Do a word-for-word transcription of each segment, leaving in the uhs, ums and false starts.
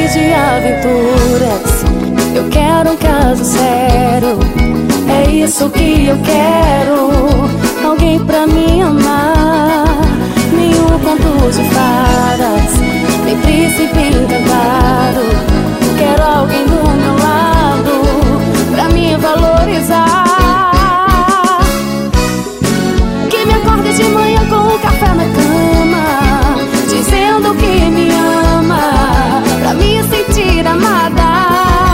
feliz de aventuras. Eu quero um caso sério, é isso que eu quero. Alguém pra me amar, nenhum conto de fadas, nem príncipe encantado. Quero alguém do meu lado pra me valorizar, que me acorde de manhã com um café na cama, dizendo que me ama, pra me sentir amada.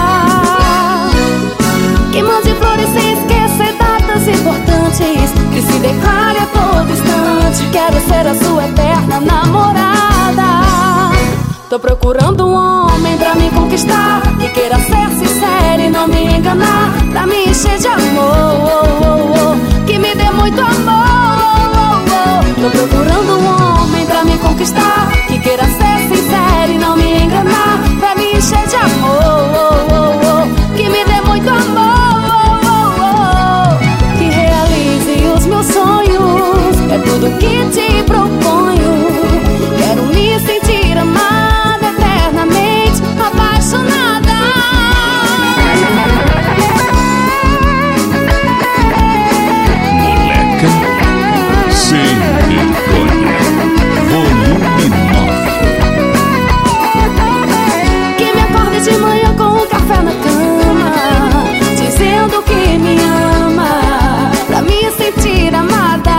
Que mande flores sem esquecer datas importantes, que se declare a todo instante. Quero ser a sua eterna namorada. Tô procurando um homem pra me conquistar, que queira ser sincero e não me enganar, pra me encher de amor, oh, oh, oh, que me dê muito amor, oh, oh. Tô procurando um homem pra me conquistar, que queira ser sincero e não me enganar, pra me encher de amor, oh, oh, oh, que me dê muito amor, oh, oh, oh, que realize os meus sonhos. É tudo que te proponho. Quero me sentir amada, eternamente apaixonada. Moleca sem vergonha, volume nove. Que me acorde de manhã com um café na cama, dizendo que me ama, pra me sentir amada.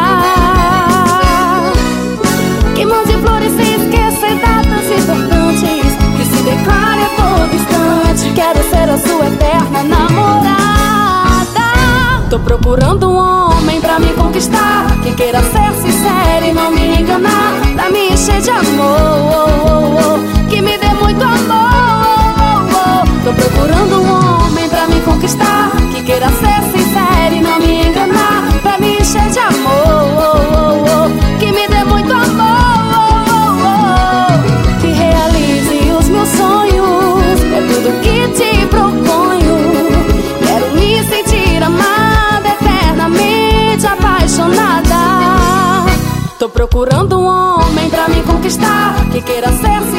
Que mande flores sem esquecer datas importantes, que se declare a todo instante. Quero ser a sua eterna namorada. Tô procurando um homem pra me conquistar, que queira ser sincero e não me enganar, pra me encher de amor, oh, oh, oh, que me dê muito amor, oh, oh. Tô procurando um homem pra me conquistar, que queira ser sincero e não me enganar, pra me encher de amor, oh, oh, oh, que me dê muito amor, oh, oh, oh, que realize os meus sonhos. É tudo que te proponho. Quero me sentir amada, eternamente apaixonada. Tô procurando um homem pra me conquistar, que queira ser